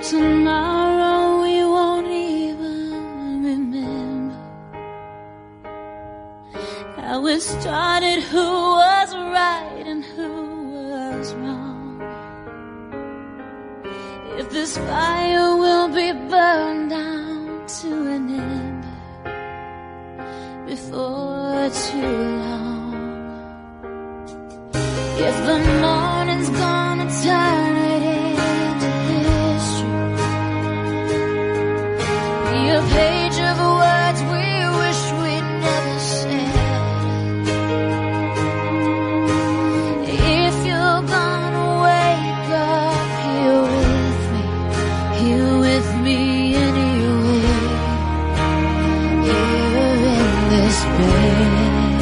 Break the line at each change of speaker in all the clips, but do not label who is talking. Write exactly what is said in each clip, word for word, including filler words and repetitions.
tomorrow we won't even remember how it started, who was right and who was wrong. If this fire will be burned down to an ember before too long. If the morning's gonna turn it into history, be a page of words we wish we'd never said. If you're gonna wake up here with me, here with me anyway, here in this bed.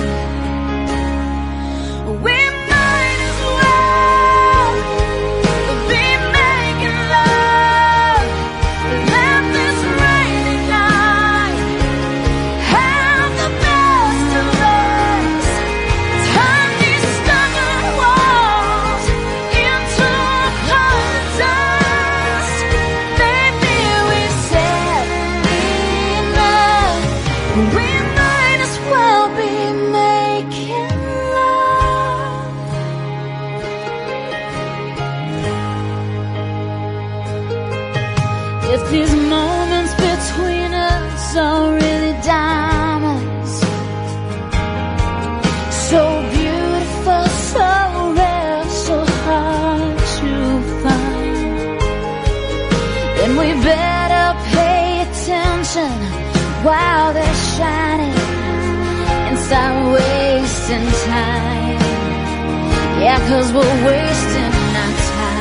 If these moments between us are really diamonds, so beautiful, so rare, so hard to find, then we better pay attention while they're shining and start wasting time. Yeah, 'cause we're wasting our time.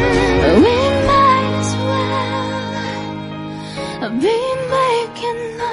Be making love.